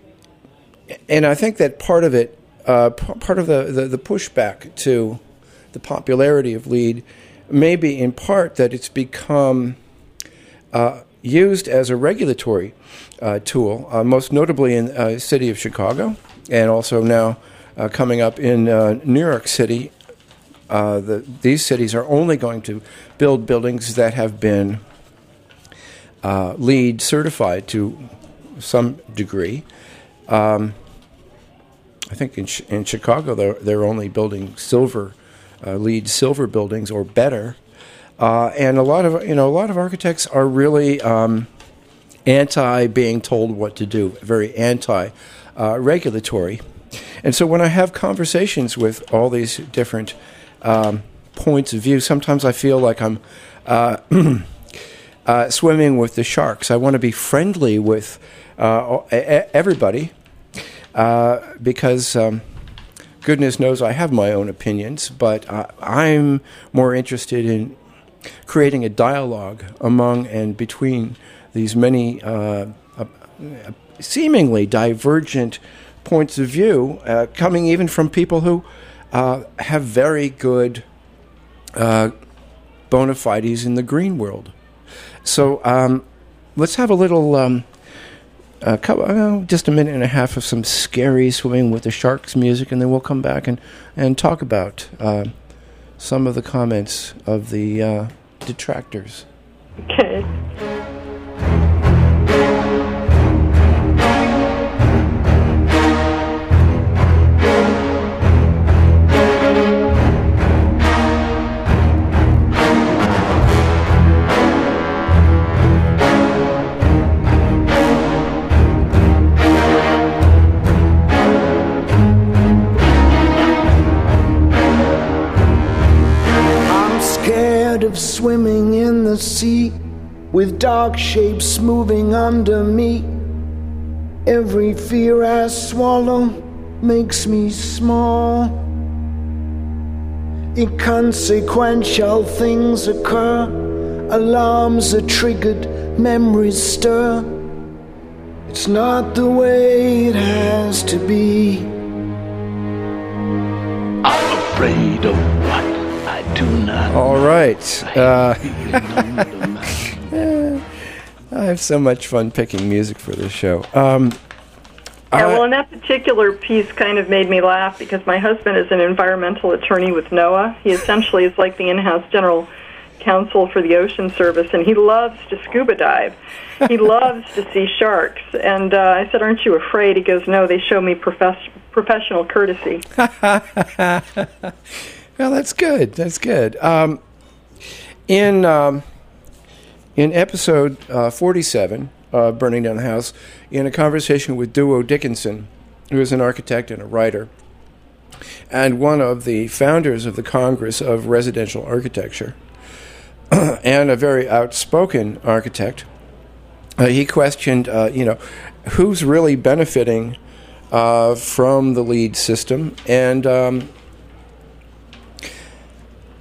and I think that part of it, uh, p- part of the, the, the pushback to the popularity of LEED may be in part that it's become uh, used as a regulatory uh, tool, uh, most notably in the uh, city of Chicago, and also now uh, coming up in uh, New York City. Uh, the, these cities are only going to build buildings that have been uh, LEED certified to some degree. Um, I think in, Ch- in Chicago they're, they're only building silver, uh, LEED silver buildings or better, uh, and a lot of you know a lot of architects are really um, anti being told what to do, very anti uh, regulatory, and so when I have conversations with all these different um, points of view, sometimes I feel like I'm uh, uh, swimming with the sharks. I want to be friendly with uh, everybody. Uh, because um, goodness knows I have my own opinions, but uh, I'm more interested in creating a dialogue among and between these many uh, uh, seemingly divergent points of view, uh, coming even from people who uh, have very good uh, bona fides in the green world. So um, let's have a little... Um, Uh, couple, uh, just a minute and a half of some scary Swimming with the Sharks music, and then we'll come back and, and talk about uh, some of the comments of the uh, detractors. Okay. Of swimming in the sea with dark shapes moving under me. Every fear I swallow makes me small. Inconsequential things occur, alarms are triggered, memories stir. It's not the way it has to be. I'm afraid of what I do not. All right. Uh, I have so much fun picking music for this show. Um, Yeah, well, I, and that particular piece kind of made me laugh because my husband is an environmental attorney with NOAA. He essentially is like the in-house general counsel for the Ocean Service, and he loves to scuba dive. He loves to see sharks. And uh, I said, aren't you afraid? He goes, no, they show me profes- professional courtesy. well, that's good. That's good. Um, in um, in episode uh, forty-seven, uh, Burning Down the House, in a conversation with Duo Dickinson, who is an architect and a writer, and one of the founders of the Congress of Residential Architecture, and a very outspoken architect, uh, he questioned, uh, you know, who's really benefiting uh, from the LEED system, and um,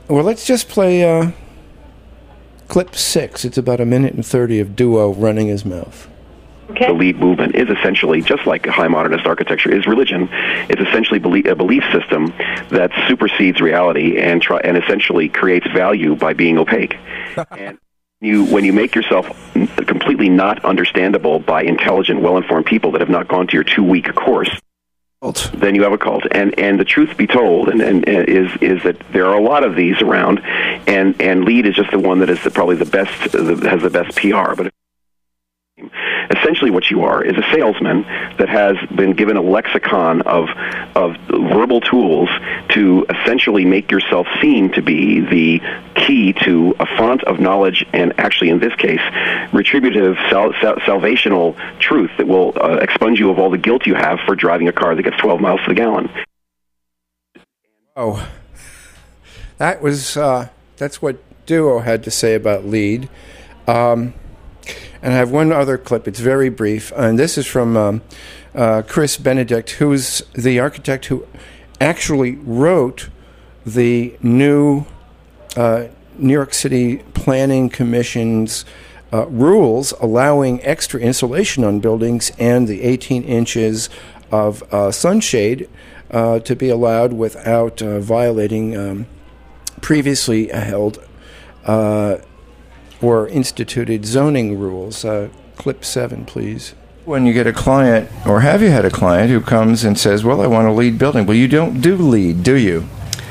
Well, let's just play uh, clip six. It's about a minute and thirty of Duo running his mouth. Okay. The LEED movement is essentially, just like high modernist architecture is religion, it's essentially belie- a belief system that supersedes reality and try- and essentially creates value by being opaque. And you, when you make yourself completely not understandable by intelligent, well-informed people that have not gone to your two-week course, then you have a cult. And and the truth be told, and, and, and is is that there are a lot of these around, and and LEED is just the one that is the, probably the best, the, has the best P R. But essentially what you are is a salesman that has been given a lexicon of of verbal tools to essentially make yourself seem to be the key to a font of knowledge, and actually in this case retributive sal- sal- salvational truth that will uh, expunge you of all the guilt you have for driving a car that gets twelve miles to the gallon. Oh, that was uh, that's what Duo had to say about LEED. Um, And I have one other clip. It's very brief. And this is from um, uh, Chris Benedict, who's the architect who actually wrote the new uh, New York City Planning Commission's uh, rules allowing extra insulation on buildings and the eighteen inches of uh, sunshade uh, to be allowed without uh, violating um, previously held uh or instituted zoning rules. Uh, clip seven, please. When you get a client, or have you had a client who comes and says, well, I want a LEED building. Well, you don't do LEED, do you?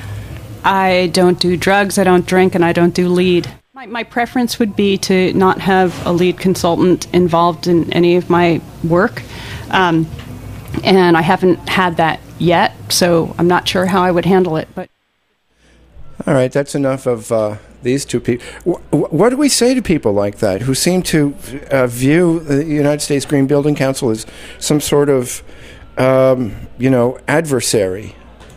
I don't do drugs, I don't drink, and I don't do LEED. My, my preference would be to not have a LEED consultant involved in any of my work. Um, and I haven't had that yet, so I'm not sure how I would handle it. But all right, that's enough of uh, these two people. W- what do we say to people like that who seem to uh, view the United States Green Building Council as some sort of, um, you know, adversary?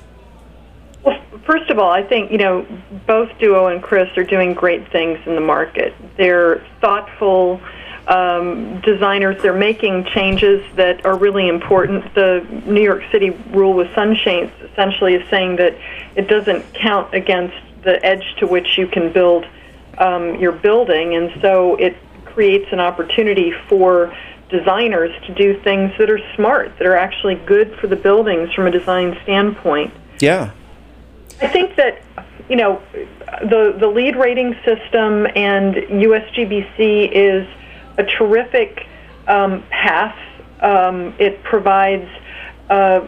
Well, first of all, I think, you know, both Duo and Chris are doing great things in the market. They're thoughtful um, designers. They're making changes that are really important. The New York City rule with sunshades essentially is saying that it doesn't count against the edge to which you can build um, your building, and so it creates an opportunity for designers to do things that are smart, that are actually good for the buildings from a design standpoint. Yeah. I think that, you know, the the LEED rating system and U S G B C is a terrific um, path. Um, it provides uh,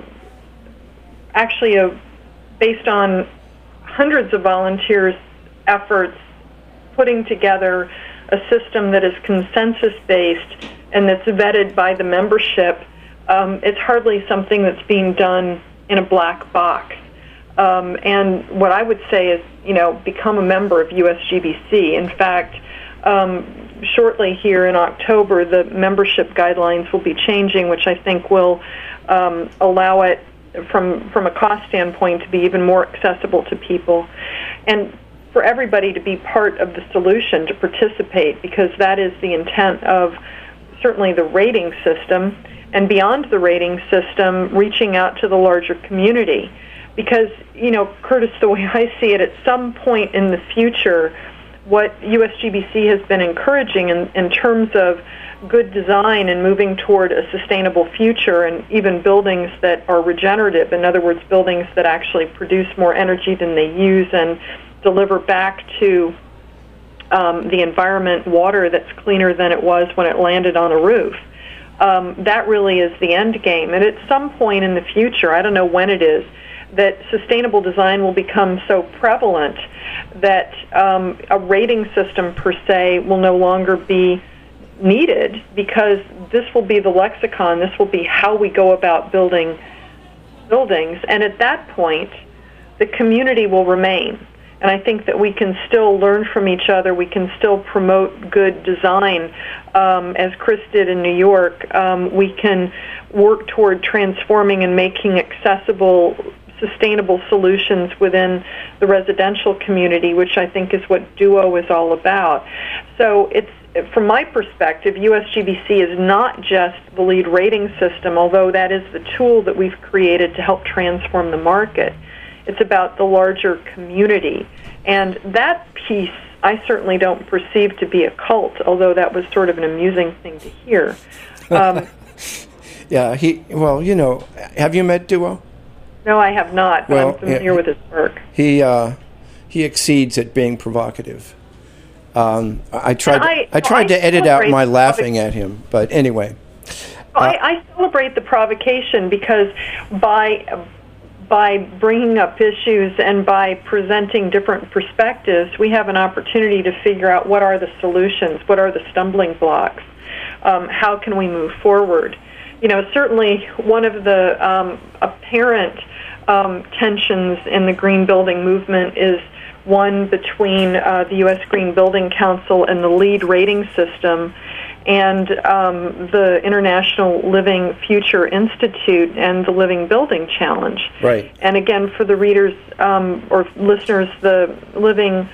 actually a based on hundreds of volunteers' efforts, putting together a system that is consensus-based and that's vetted by the membership. Um, it's hardly something that's being done in a black box. Um, and what I would say is, you know, become a member of U S G B C. In fact, um, shortly here in October, the membership guidelines will be changing, which I think will um, allow it from from a cost standpoint to be even more accessible to people, and for everybody to be part of the solution, to participate, because that is the intent of certainly the rating system, and beyond the rating system, reaching out to the larger community. Because, you know, Curtis, the way I see it, at some point in the future, what U S G B C has been encouraging in, in terms of good design and moving toward a sustainable future, and even buildings that are regenerative, in other words, buildings that actually produce more energy than they use and deliver back to um, the environment water that's cleaner than it was when it landed on a roof. Um, that really is the end game. And at some point in the future, I don't know when it is, that sustainable design will become so prevalent that um, a rating system per se will no longer be needed, because this will be the lexicon, this will be how we go about building buildings, and at that point the community will remain. And I think that we can still learn from each other, we can still promote good design, um, as Chris did in New York. Um, we can work toward transforming and making accessible sustainable solutions within the residential community, which I think is what Duo is all about. So it's, from my perspective, U S G B C is not just the LEED rating system, although that is the tool that we've created to help transform the market. It's about the larger community And that piece I certainly don't perceive to be a cult, although that was sort of an amusing thing to hear. Um, yeah, he, well, you know, have you met Duo? No, I have not, but well, I'm familiar yeah, with his work. He uh, he exceeds at being provocative. Um, I tried I, I tried I to edit out my provoc- laughing at him, but anyway. Well, I, I celebrate the provocation because by by bringing up issues and by presenting different perspectives, we have an opportunity to figure out what are the solutions, what are the stumbling blocks, um, how can we move forward. You know, certainly one of the um, apparent um, tensions in the green building movement is one between uh, the U S Green Building Council and the LEED rating system and um, the International Living Future Institute and the Living Building Challenge. Right. And again, for the readers um, or listeners, the Living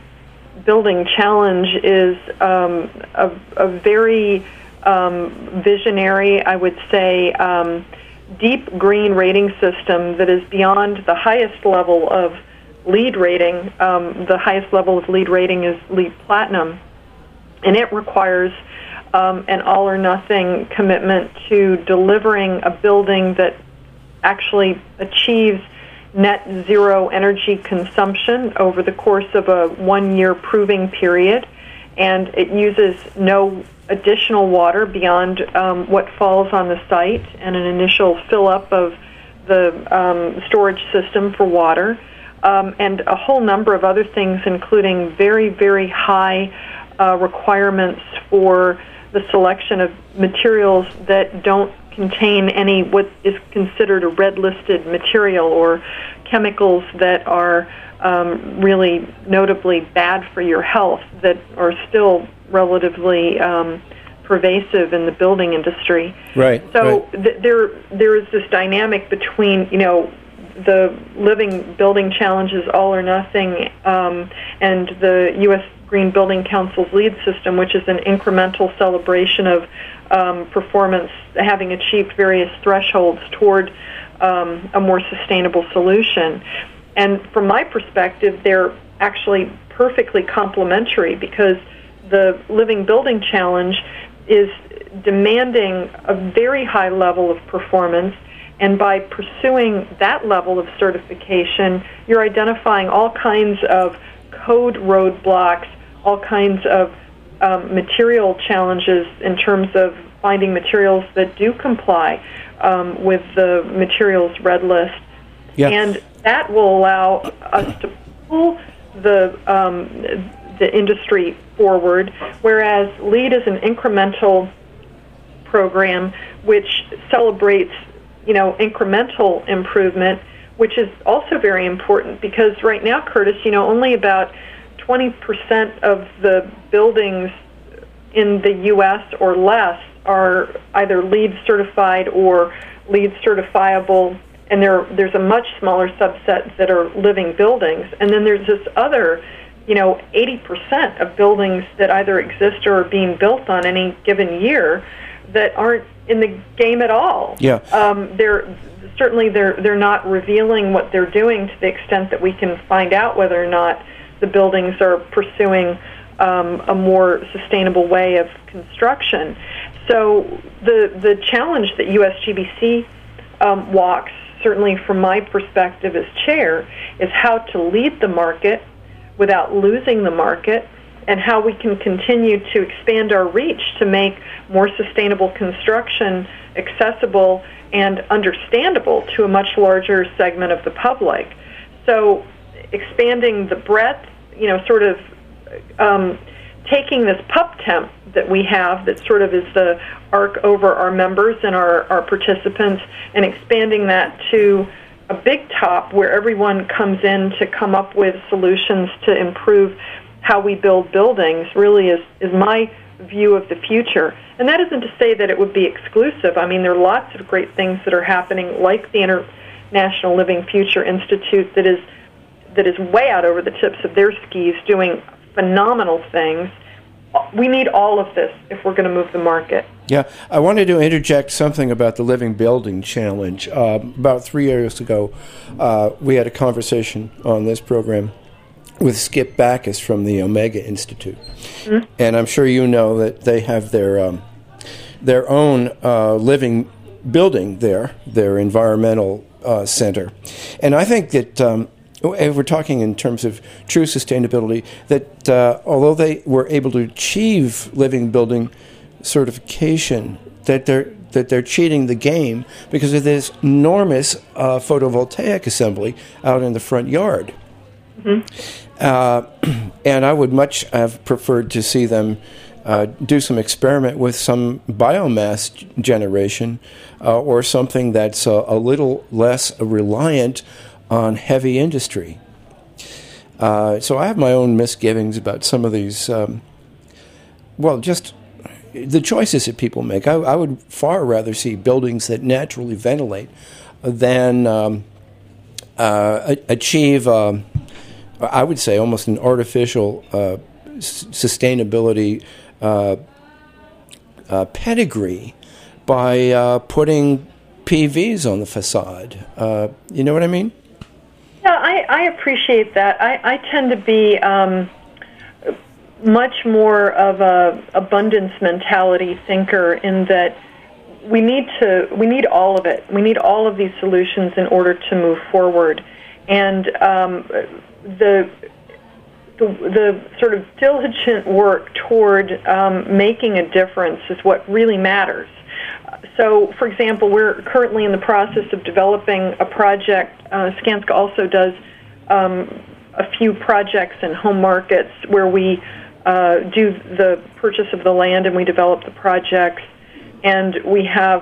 Building Challenge is um, a, a very um, visionary, I would say, um, deep green rating system that is beyond the highest level of LEED rating. Um, the highest level of LEED rating is LEED Platinum, and it requires um, an all-or-nothing commitment to delivering a building that actually achieves net zero energy consumption over the course of a one-year proving period, and it uses no additional water beyond um, what falls on the site and an initial fill-up of the um, storage system for water. Um, and a whole number of other things, including very, very high uh, requirements for the selection of materials that don't contain any what is considered a red-listed material or chemicals that are um, really notably bad for your health that are still relatively um, pervasive in the building industry. Right. So right. Th- there there is this dynamic between, you know, the Living Building Challenge's all or nothing um, and the U S Green Building Council's LEED system, which is an incremental celebration of um, performance having achieved various thresholds toward um, a more sustainable solution. And from my perspective, they're actually perfectly complementary because the Living Building Challenge is demanding a very high level of performance. And by pursuing that level of certification, you're identifying all kinds of code roadblocks, all kinds of um, material challenges in terms of finding materials that do comply um, with the materials red list. Yeah. And that will allow us to pull the um, the industry forward, whereas LEED is an incremental program which celebrates you know, incremental improvement, which is also very important because right now, Curtis, you know, only about twenty percent of the buildings in the U S or less are either LEED certified or LEED certifiable, and there there's a much smaller subset that are living buildings. And then there's this other, you know, eighty percent of buildings that either exist or are being built on any given year that aren't in the game at all. Yeah. Um, they're certainly they're they're not revealing what they're doing to the extent that we can find out whether or not the buildings are pursuing um, a more sustainable way of construction. So the the challenge that U S G B C um, walks, certainly from my perspective as chair, is how to lead the market without losing the market, and how we can continue to expand our reach to make more sustainable construction accessible and understandable to a much larger segment of the public. So expanding the breadth, you know, sort of um, taking this pup temp that we have that sort of is the arc over our members and our, our participants and expanding that to a big top where everyone comes in to come up with solutions to improve how we build buildings really is, is my view of the future. And that isn't to say that it would be exclusive. I mean, there are lots of great things that are happening, like the International Living Future Institute that is that is way out over the tips of their skis doing phenomenal things. We need all of this if we're going to move the market. Yeah, I wanted to interject something about the Living Building Challenge. Uh, about three years ago, uh, we had a conversation on this program with Skip Backus from the Omega Institute. Mm-hmm. And I'm sure you know that they have their um, their own uh, living building there, their environmental uh, center. And I think that, um, if we're talking in terms of true sustainability, that uh, although they were able to achieve living building certification, that they're that they're cheating the game because of this enormous uh, photovoltaic assembly out in the front yard. Mm-hmm. Uh, and I would much have preferred to see them uh, do some experiment with some biomass g- generation uh, or something that's a, a little less reliant on heavy industry. Uh, so I have my own misgivings about some of these, um, well, just the choices that people make. I, I would far rather see buildings that naturally ventilate than um, uh, achieve, um, I would say, almost an artificial uh, s- sustainability uh, uh, pedigree by uh, putting P Vs on the facade. Uh, you know what I mean? Yeah, I, I appreciate that. I, I tend to be um, much more of a abundance mentality thinker in that we need to we need all of it. We need all of these solutions in order to move forward. And um, the, the the sort of diligent work toward um, making a difference is what really matters. So, for example, we're currently in the process of developing a project. Uh, Skanska also does um, a few projects in home markets where we uh, do the purchase of the land and we develop the projects. And we have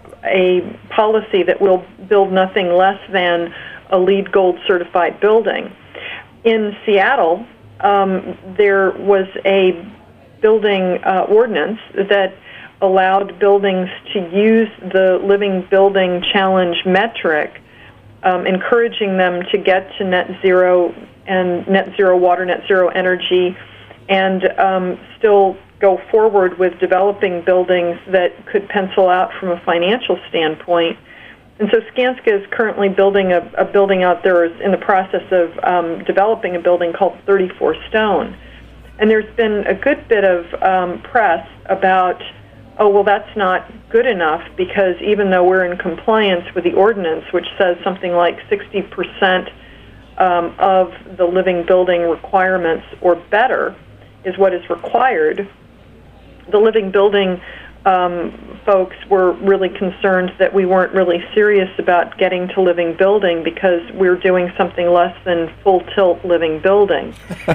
a policy that will build nothing less than a LEED Gold certified building. In Seattle, um, there was a building uh, ordinance that allowed buildings to use the Living Building Challenge metric, um, encouraging them to get to net zero and net zero water, net zero energy, and um, still go forward with developing buildings that could pencil out from a financial standpoint. And so Skanska is currently building a, a building out there, is in the process of um, developing a building called thirty-four Stone. And there's been a good bit of um, press about, oh, well, that's not good enough because even though we're in compliance with the ordinance, which says something like sixty percent um, of the living building requirements or better is what is required, the living building um, folks were really concerned that we weren't really serious about getting to living building because we're doing something less than full tilt living building.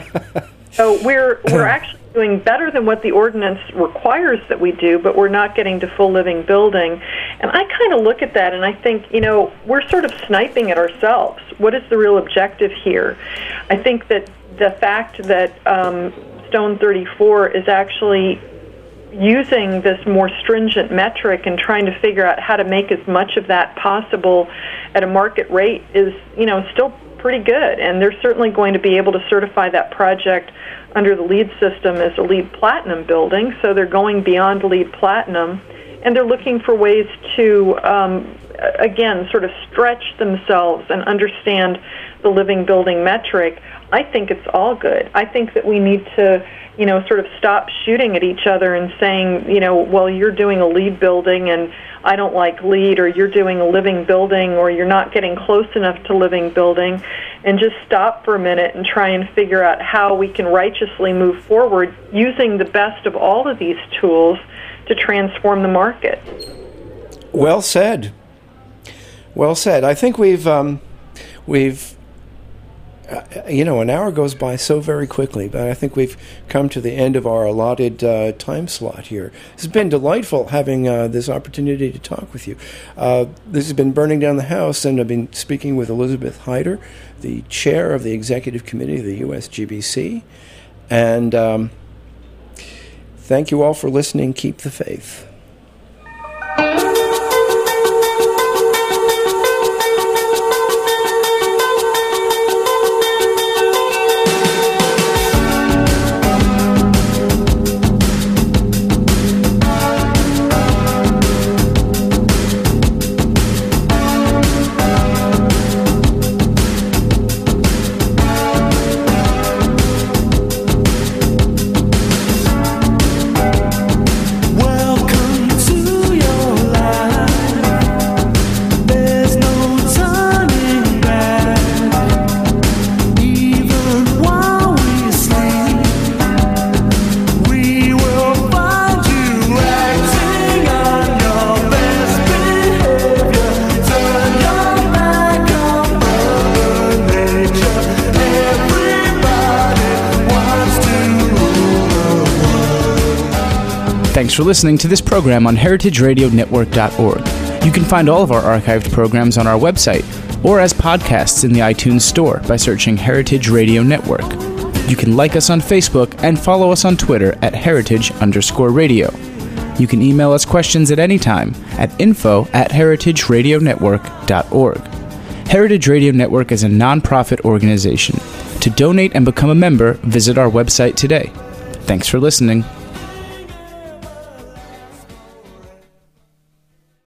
So we're we're actually doing better than what the ordinance requires that we do, but we're not getting to full living building. And I kind of look at that and I think, you know, we're sort of sniping at ourselves. What is the real objective here? I think that the fact that um, Stone thirty-four is actually using this more stringent metric and trying to figure out how to make as much of that possible at a market rate is, you know, still pretty good. And they're certainly going to be able to certify that project under the LEED system as a LEED Platinum building. So they're going beyond LEED Platinum, and they're looking for ways to, um, again, sort of stretch themselves and understand the living building metric. I think it's all good. I think that we need to, you know, sort of stop shooting at each other and saying, you know, well, you're doing a LEED building and I don't like LEED, or you're doing a living building, or you're not getting close enough to living building, and just stop for a minute and try and figure out how we can righteously move forward using the best of all of these tools to transform the market. Well said. Well said. I think we've, um, we've, uh, you know, an hour goes by so very quickly, but I think we've come to the end of our allotted uh, time slot here. It's been delightful having uh, this opportunity to talk with you. Uh, this has been Burning Down the House, and I've been speaking with Elizabeth Hyder, the chair of the executive committee of the U S G B C. And um, thank you all for listening. Keep the faith. Thanks for listening to this program on heritage radio network dot org. You can find all of our archived programs on our website or as podcasts in the iTunes Store by searching Heritage Radio Network. You can like us on Facebook and follow us on Twitter at heritage underscore radio. You can email us questions at any time at info at heritage radio network dot org. Heritage Radio Network is a non-profit organization. To donate and become a member, visit our website today. Thanks for listening.